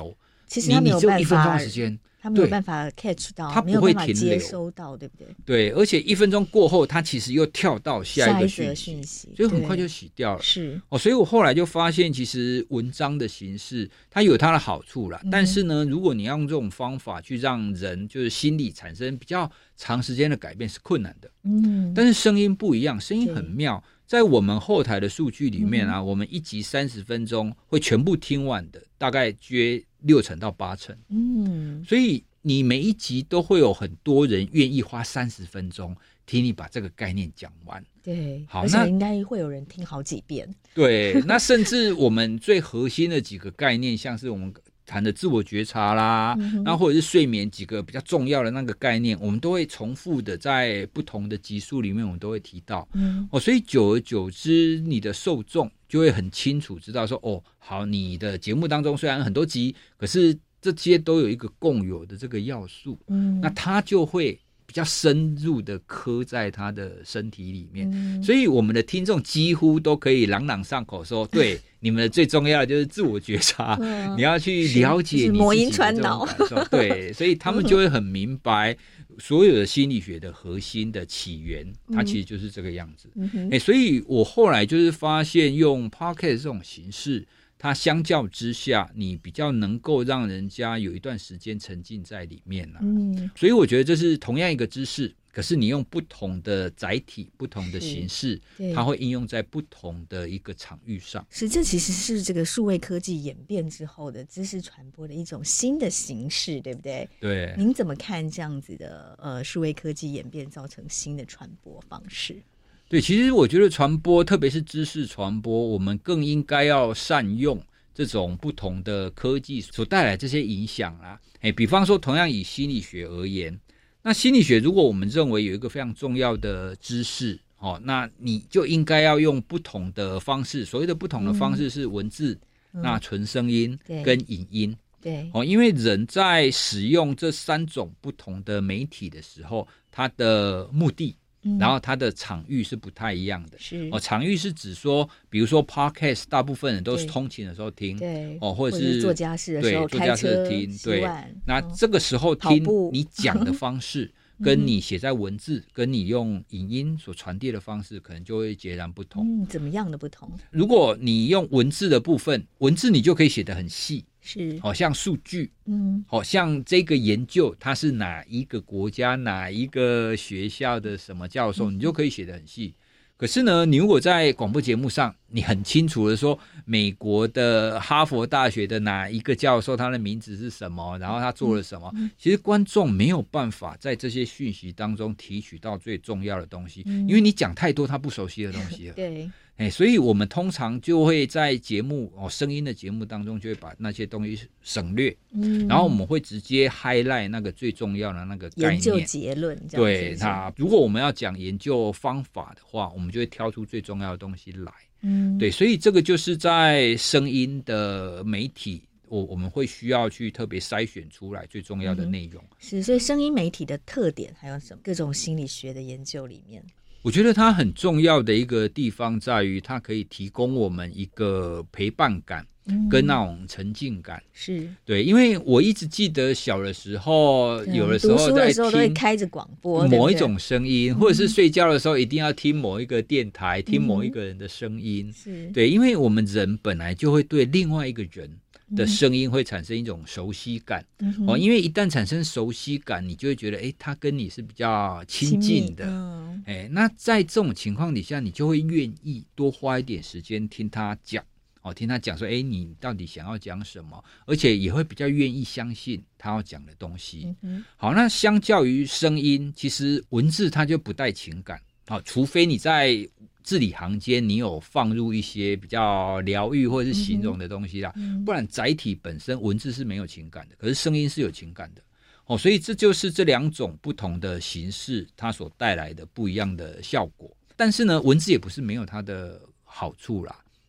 其实他没有
你你只有
办
一分钟
法
的时间，
他没有办法 catch 到，
他不会停留，
没有办法接收到，对不对？
对，而且一分钟过后，他其实又跳到下一个讯息，
讯息
所以很快就洗掉了。
是
哦，所以我后来就发现，其实文章的形式它有它的好处啦、嗯、但是呢，如果你要用这种方法去让人就是心理产生比较长时间的改变是困难的。嗯，但是声音不一样，声音很妙。在我们后台的数据里面啊，嗯、我们一集三十分钟会全部听完的，大概约六成到八成。嗯，所以你每一集都会有很多人愿意花三十分钟听你把这个概念讲完。
对，
好，
而且应该会有人听好几遍。
对，那甚至我们最核心的几个概念，像是我们谈的自我觉察啦，嗯、那或者是睡眠几个比较重要的那个概念，我们都会重复的在不同的集数里面，我们都会提到。嗯，哦，所以久而久之，你的受众就会很清楚知道说，哦，好，你的节目当中虽然很多集，可是这些都有一个共有的这个要素。嗯，那他就会比较深入的刻在他的身体里面。嗯，所以我们的听众几乎都可以朗朗上口说，对。你们的最重要的就是自我觉察，嗯、你要去了解你自己的这种感受，对，所以他们就会很明白所有的心理学的核心的起源，它其实就是这个样子。嗯欸、所以我后来就是发现，用 Podcast 这种形式，它相较之下，你比较能够让人家有一段时间沉浸在里面啦。嗯，所以我觉得这是同样一个知识。可是你用不同的载体、不同的形式，它会应用在不同的一个场域上。
是，这其实是这个数位科技演变之后的知识传播的一种新的形式，对不对？
对。
您怎么看这样子的呃数位科技演变造成新的传播方式？
对，其实我觉得传播，特别是知识传播，我们更应该要善用这种不同的科技所带来这些影响啦。哎，比方说，同样以心理学而言。那心理学，如果我们认为有一个非常重要的知识，哦，那你就应该要用不同的方式。所谓的不同的方式是文字、嗯、那纯声音跟影音。
对，
哦，因为人在使用这三种不同的媒体的时候，它的目的。然后它的场域是不太一样的，
是
哦，场域是指说，比如说 podcast， 大部分人都是通勤的时候听，
对，
哦，或者是
或者是做家事的时候，
对，做家事的听，对，那这个时候听你讲的方式，跟你写在文字，跟你用影音所传递的方式，可能就会截然不同。
嗯，怎么样的不同？
如果你用文字的部分，文字你就可以写得很细。
是，
好、哦、像数据，嗯，好、哦、像这个研究它是哪一个国家哪一个学校的什么教授，嗯、你就可以写得很细。可是呢，你如果在广播节目上，你很清楚的说，美国的哈佛大学的哪一个教授，他的名字是什么，然后他做了什么，嗯、其实观众没有办法在这些讯息当中提取到最重要的东西，嗯、因为你讲太多他不熟悉的东西了。
对。
欸、所以我们通常就会在节目哦声音的节目当中，就会把那些东西省略，嗯，然后我们会直接 highlight 那个最重要的那个概念，
研究结论这样子。
对，那如果我们要讲研究方法的话，我们就会挑出最重要的东西来，嗯，对，所以这个就是在声音的媒体，我我们会需要去特别筛选出来最重要的内容。
嗯、是，所以声音媒体的特点还有什么？各种心理学的研究里面。
我觉得它很重要的一个地方在于，它可以提供我们一个陪伴感跟那种沉浸感。嗯、是对，因为我一直记得小的时候，有的时候在听
都会开着广播
某一种声音，对对，或者是睡觉的时候一定要听某一个电台，嗯、听某一个人的声音。是对，因为我们人本来就会对另外一个人的声音会产生一种熟悉感，嗯哦，因为一旦产生熟悉感，你就会觉得，哎，他跟你是比较亲近的，嗯、哎，那在这种情况底下，你就会愿意多花一点时间听他讲，哦，听他讲说，哎，你到底想要讲什么，而且也会比较愿意相信他要讲的东西。嗯、好，那相较于声音，其实文字它就不带情感，好，除非你在字里行间你有放入一些比较疗愈或者是形容的东西啦，嗯、不然载体本身文字是没有情感的，可是声音是有情感的，哦，所以这就是这两种不同的形式它所带来的不一样的效果。但是呢，文字也不是没有它的好处啦，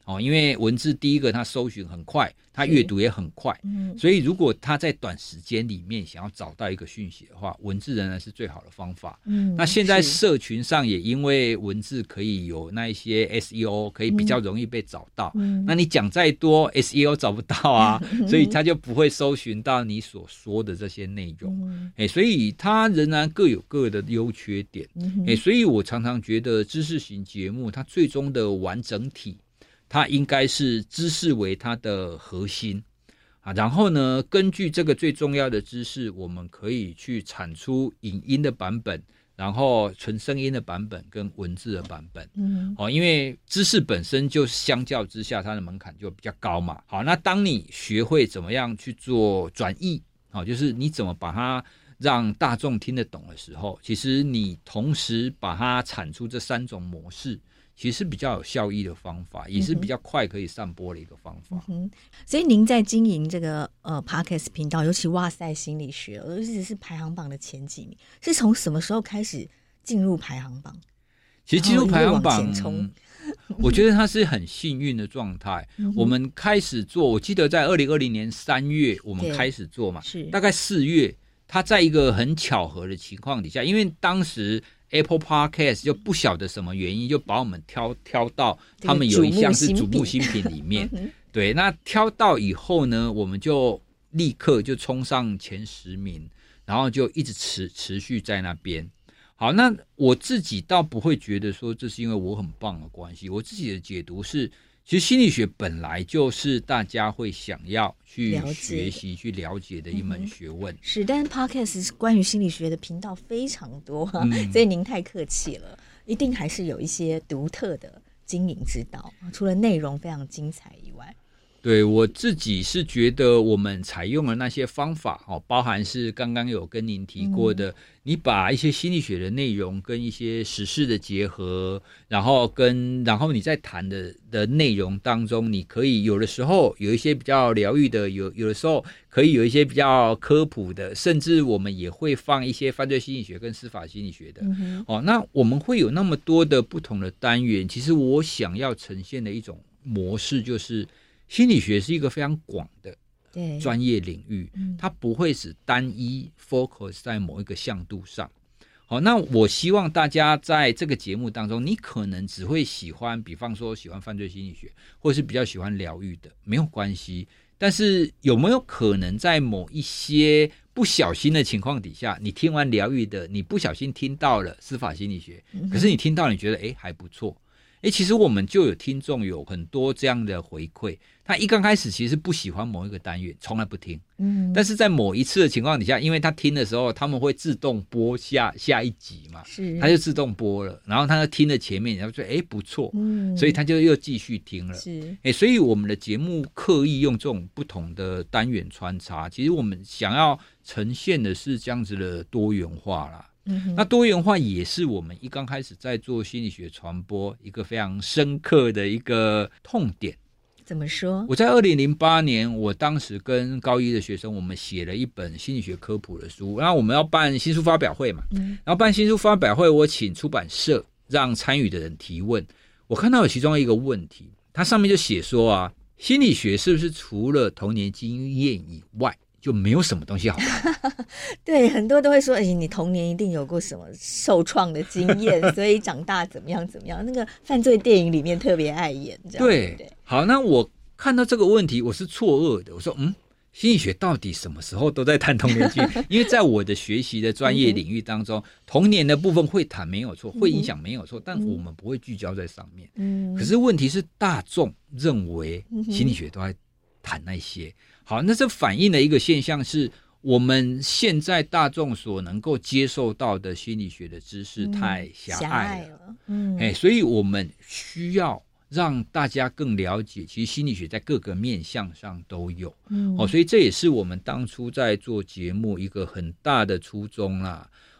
哦，因为文字第一个它搜寻很快，它阅读也很快，
嗯，
所以如果它在短时间里面想要找到一个讯息的话，文字仍然是最好的方法。
嗯，
那现在社群上也因为文字可以有那一些 S E O， 可以比较容易被找到。嗯，那你讲再多 S E O 找不到啊，所以它就不会搜寻到你所说的这些内容。嗯欸、所以它仍然各有各的优缺点。嗯欸、所以我常常觉得知识型节目它最终的完整体，它应该是知识为它的核心啊，然后呢，根据这个最重要的知识，我们可以去产出影音的版本，然后纯声音的版本跟文字的版本。嗯，哦，因为知识本身就相较之下它的门槛就比较高嘛。好，那当你学会怎么样去做转译，好，就是你怎么把它让大众听得懂的时候，其实你同时把它产出这三种模式，其实是比较有效益的方法，也是比较快可以散播的一个方法。
嗯，所以您在经营这个呃 Podcast 频道，尤其哇塞心理学，尤其是排行榜的前几名，是从什么时候开始进入排行榜？
其实进入排行榜，我觉得它是很幸运的状态。嗯、我们开始做，我记得在二零二零年三月我们开始做嘛，是大概四月，它在一个很巧合的情况底下，因为当时Apple Podcast 就不晓得什么原因，就把我们挑挑到他们有一项是瞩目新品里面。对，那挑到以后呢，我们就立刻就冲上前十名，然后就一直持持续在那边。好，那我自己倒不会觉得说这是因为我很棒的关系，我自己的解读是，其实心理学本来就是大家会想要去学习、去了解的一门学问。嗯、
是，但是 Podcast 是关于心理学的频道非常多、啊嗯，所以您太客气了，一定还是有一些独特的经营之道，除了内容非常精彩以外。
对，我自己是觉得我们采用了那些方法，包含是刚刚有跟您提过的、嗯、你把一些心理学的内容跟一些时事的结合，然后跟然后你在谈的的内容当中，你可以有的时候有一些比较疗愈的，有有的时候可以有一些比较科普的，甚至我们也会放一些犯罪心理学跟司法心理学的、嗯哦、那我们会有那么多的不同的单元，其实我想要呈现的一种模式就是心理学是一个非常广的专业领域，它不会只单一 focus 在某一个向度上。好，那我希望大家在这个节目当中，你可能只会喜欢，比方说喜欢犯罪心理学，或是比较喜欢疗愈的，没有关系。但是有没有可能在某一些不小心的情况底下，你听完疗愈的，你不小心听到了司法心理学，可是你听到你觉得诶还不错。诶，其实我们就有听众有很多这样的回馈，他一刚开始其实不喜欢某一个单元，从来不听，嗯，但是在某一次的情况底下，因为他听的时候他们会自动播下下一集嘛，是，他就自动播了，然后他就听了前面，然后说诶不错，嗯，所以他就又继续听了，是，诶，所以我们的节目刻意用这种不同的单元穿插，其实我们想要呈现的是这样子的多元化啦。嗯、那多元化也是我们一刚开始在做心理学传播一个非常深刻的一个痛点。
怎么说？
我在二零零八年，我当时跟高一的学生，我们写了一本心理学科普的书，然后我们要办新书发表会嘛，嗯、然后办新书发表会，我请出版社让参与的人提问。我看到有其中一个问题，它上面就写说啊，心理学是不是除了童年经验以外，就没有什么东西好看？
对，很多都会说，哎，你童年一定有过什么受创的经验，所以长大怎么样怎么样。那个犯罪电影里面特别爱演，这样对不对？
好，那我看到这个问题，我是错愕的。我说，嗯，心理学到底什么时候都在谈童年经验？因为在我的学习的专业领域当中，嗯、童年的部分会谈没有错，会影响没有错，嗯、但我们不会聚焦在上面。嗯，可是问题是大众认为心理学都在谈那些。好，那这反映的一个现象是，我们现在大众所能够接受到的心理学的知识太狭隘了，嗯，哎，所以我们需要让大家更了解，其实心理学在各个面向上都有，嗯，哦，所以这也是我们当初在做节目一个很大的初衷啦。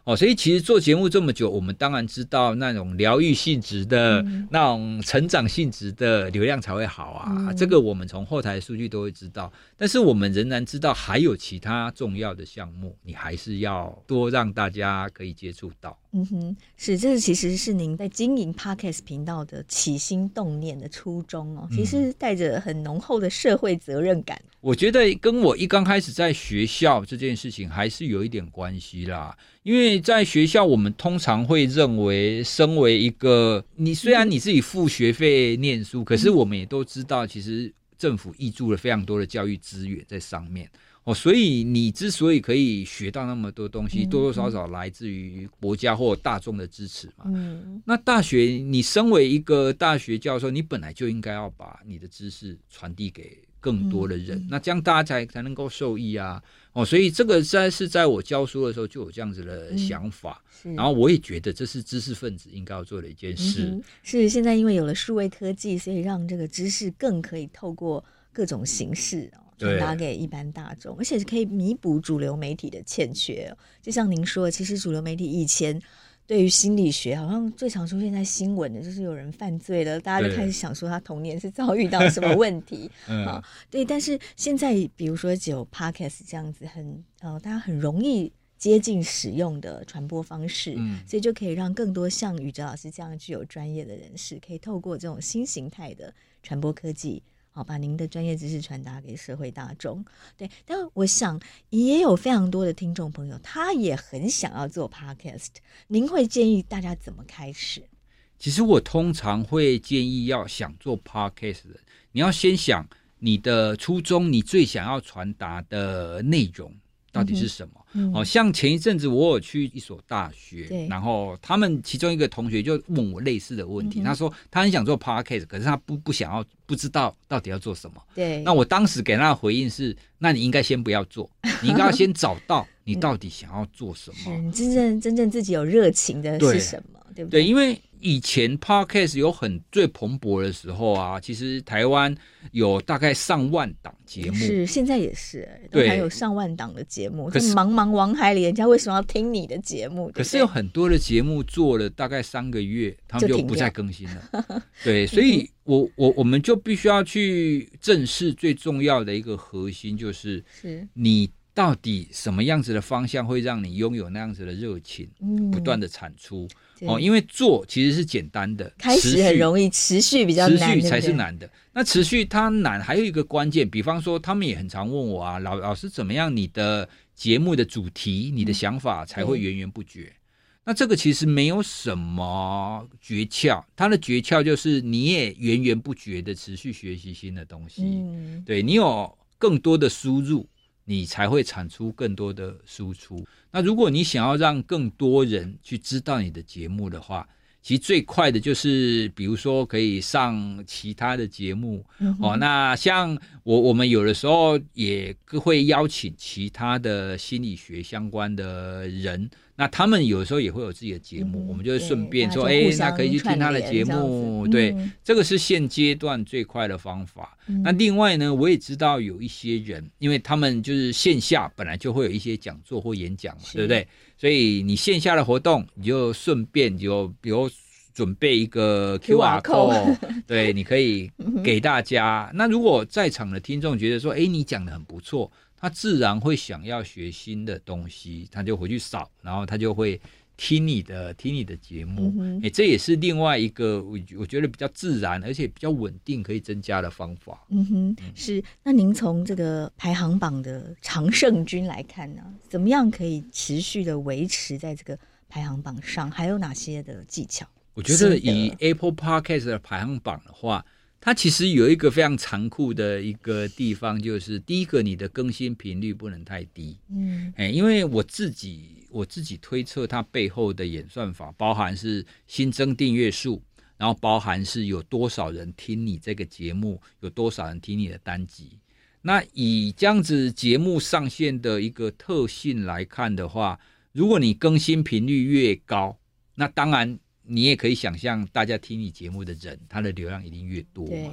哦，所以其实做节目这么久，我们当然知道那种疗愈性质的、嗯、那种成长性质的流量才会好啊、嗯、这个我们从后台数据都会知道，但是我们仍然知道还有其他重要的项目，你还是要多让大家可以接触到。
嗯哼，是，这其实是您在经营 Podcast 频道的起心动念的初衷哦，其实带着很浓厚的社会责任感。
我觉得跟我一刚开始在学校这件事情还是有一点关系啦，因为在学校我们通常会认为身为一个，你虽然你自己付学费念书、嗯、可是我们也都知道其实政府挹注了非常多的教育资源在上面哦，所以你之所以可以学到那么多东西、嗯、多多少少来自于国家或大众的支持嘛。嗯，那大学你身为一个大学教授，你本来就应该要把你的知识传递给更多的人、嗯、那这样大家才才能够受益啊。哦，所以这个在是在我教书的时候就有这样子的想法、嗯、然后我也觉得这是知识分子应该要做的一件事、嗯、
是现在因为有了数位科技，所以让这个知识更可以透过各种形式传达给一般大众，而且可以弥补主流媒体的欠缺。就像您说的，其实主流媒体以前对于心理学好像最常出现在新闻的就是有人犯罪了，大家就开始想说他童年是遭遇到什么问题、嗯啊、对，但是现在比如说只有 Podcast 这样子很呃大家很容易接近使用的传播方式、嗯、所以就可以让更多像宇哲老师这样具有专业的人士可以透过这种新形态的传播科技好，把您的专业知识传达给社会大众。对，但我想也有非常多的听众朋友他也很想要做 podcast， 您会建议大家怎么开始？
其实我通常会建议要想做 podcast 的，你要先想你的初衷，你最想要传达的内容到底是什么、嗯哦、像前一阵子我有去一所大学，然后他们其中一个同学就问我类似的问题、嗯、他说他很想做 podcast， 可是他不不想要，不知道到底要做什么。对，那我当时给他的回应是，那你应该先不要做，你应该要先找到你到底想要做什么、
嗯、真正真正自己有热情的是什么， 对, 对不对？
对，因为以前 podcast 有很最蓬勃的时候啊，其实台湾有大概上万档节目，
是现在也是，都还有上万档的节目，可是茫茫网海里，人家为什么要听你的节目？
可是有很多的节目做了大概三个月，他们就不再更新了。对，所以我我我们就必须要去正视最重要的一个核心，就是是你到底什么样子的方向会让你拥有那样子的热情、嗯、不断的产出哦，因为做其实是简单的，
开始很容易，持续比较难，
持续才是难的。那持续它难还有一个关键，比方说他们也很常问我啊，老老师怎么样你的节目的主题、你的想法才会源源不绝、嗯、那这个其实没有什么诀窍，它的诀窍就是你也源源不绝的持续学习新的东西、嗯、对，你有更多的输入，你才会产出更多的输出。那如果你想要让更多人去知道你的节目的话，其实最快的就是比如说可以上其他的节目、嗯哦、那像我我们有的时候也会邀请其他的心理学相关的人，那他们有时候也会有自己的节目、嗯、我们就会顺便说哎，那可以去听他的节目、嗯、对，这个是现阶段最快的方法、嗯、那另外呢，我也知道有一些人，因为他们就是线下本来就会有一些讲座或演讲嘛，对不对？所以你线下的活动你就顺便就比如准备一个 Q R code， 对，你可以给大家那如果在场的听众觉得说哎，你讲得很不错，他自然会想要学新的东西，他就回去扫，然后他就会听你的听你的节目、嗯欸、这也是另外一个我觉得比较自然而且比较稳定可以增加的方法。
嗯哼，是。那您从这个排行榜的常胜军来看呢，怎么样可以持续的维持在这个排行榜上，还有哪些的技巧？
我觉得以 Apple Podcast 的排行榜的话，它其实有一个非常残酷的一个地方，就是第一个你的更新频率不能太低。嗯，欸、因为我自己我自己推测它背后的演算法，包含是新增订阅数，然后包含是有多少人听你这个节目，有多少人听你的单集。那以这样子节目上线的一个特性来看的话，如果你更新频率越高，那当然你也可以想象大家听你节目的人他的流量一定越多嘛。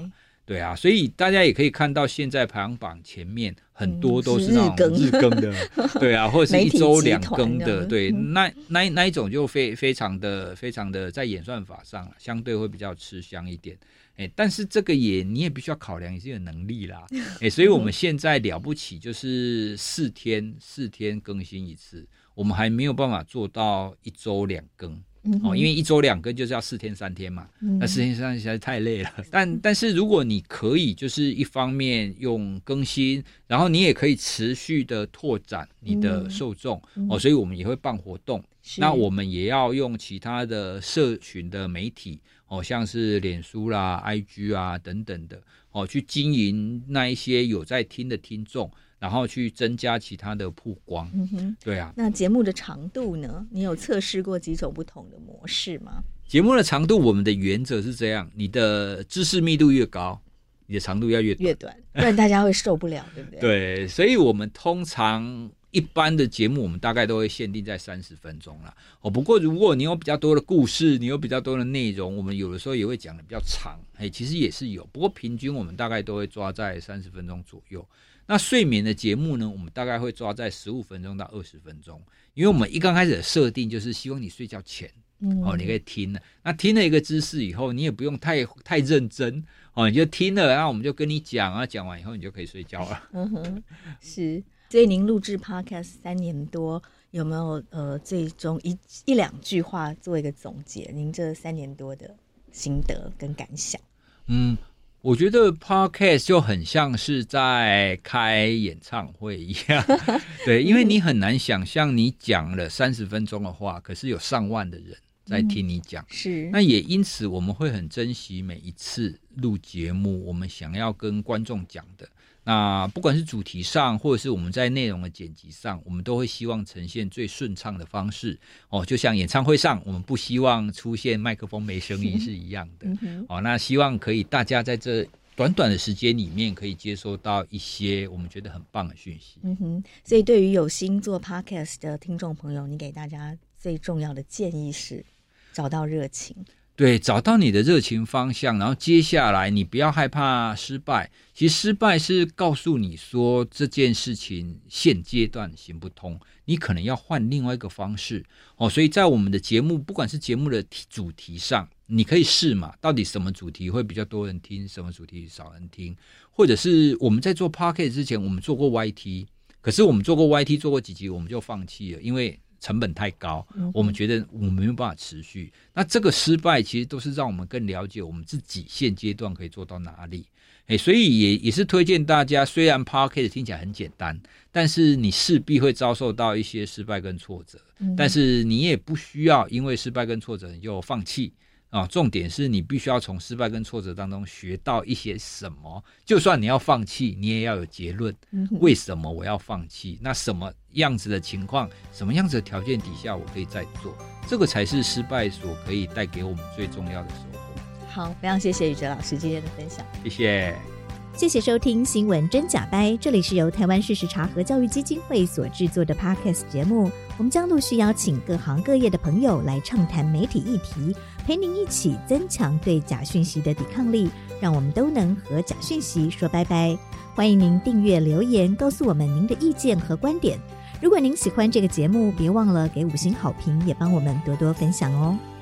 对啊，所以大家也可以看到，现在排行榜前面很多都是那种日更的，对啊，或者是一周两更的，对，那那那一种就非非常的非常的在演算法上相对会比较吃香一点。欸、但是这个也你也必须要考量你自己的能力啦，欸、所以我们现在了不起就是四天四天更新一次，我们还没有办法做到一周两更。哦，因为一周两更就是要四天三天嘛，嗯、那四天三天实在太累了。但但是如果你可以，就是一方面用更新，然后你也可以持续的拓展你的受众、嗯、哦，所以我们也会办活动。那我们也要用其他的社群的媒体哦，像是脸书啦、I G 啊等等的哦，去经营那一些有在听的听众。然后去增加其他的曝光、嗯、哼，对啊。
那节目的长度呢？你有测试过几种不同的模式吗？
节目的长度我们的原则是这样，你的知识密度越高，你的长度要越短，
越短，不然大家会受不了对不对？
对，所以我们通常一般的节目我们大概都会限定在三十分钟啦、哦、不过如果你有比较多的故事，你有比较多的内容，我们有的时候也会讲的比较长，嘿，其实也是有，不过平均我们大概都会抓在三十分钟左右。那睡眠的节目呢，我们大概会抓在十五分钟到二十分钟，因为我们一刚开始的设定就是希望你睡觉前、嗯哦、你可以听了，那听了一个知识以后，你也不用太太认真、哦、你就听了，然后我们就跟你讲啊，讲完以后你就可以睡觉了。
嗯哼，是。所以您录制 Podcast 三年多，有没有呃最终一一两句话做一个总结？您这三年多的心得跟感想？
嗯。我觉得 Podcast 就很像是在开演唱会一样，对，因为你很难想象你讲了三十分钟的话，可是有上万的人在听你讲、嗯、是。那也因此我们会很珍惜每一次录节目我们想要跟观众讲的，那不管是主题上或者是我们在内容的剪辑上，我们都会希望呈现最顺畅的方式哦，就像演唱会上我们不希望出现麦克风没声音是一样的、嗯、哦，那希望可以大家在这短短的时间里面可以接收到一些我们觉得很棒的讯息。
嗯哼，所以对于有心做 Podcast 的听众朋友，你给大家最重要的建议是找到热情。
对，找到你的热情方向，然后接下来你不要害怕失败，其实失败是告诉你说这件事情现阶段行不通，你可能要换另外一个方式哦。所以在我们的节目，不管是节目的主题上，你可以试嘛，到底什么主题会比较多人听，什么主题少人听，或者是我们在做 Podcast 之前我们做过 Y T， 可是我们做过 Y T 做过几集我们就放弃了，因为成本太高，我们觉得我们没有办法持续。那这个失败其实都是让我们更了解我们自己现阶段可以做到哪里。欸、所以 也, 也是推荐大家，虽然 Podcast 听起来很简单，但是你势必会遭受到一些失败跟挫折、嗯、但是你也不需要因为失败跟挫折你就放弃啊，重点是你必须要从失败跟挫折当中学到一些什么，就算你要放弃你也要有结论、嗯、为什么我要放弃，那什么样子的情况，什么样子的条件底下我可以再做，这个才是失败所可以带给我们最重要的收获。
好，非常谢谢宇哲老师今天的分享。
谢谢。
谢谢收听新闻真假掰，这里是由台湾事实查核教育基金会所制作的 Podcast 节目，我们将陆续邀请各行各业的朋友来畅谈媒体议题，陪您一起增强对假讯息的抵抗力，让我们都能和假讯息说拜拜。欢迎您订阅留言告诉我们您的意见和观点，如果您喜欢这个节目，别忘了给五星好评，也帮我们多多分享哦。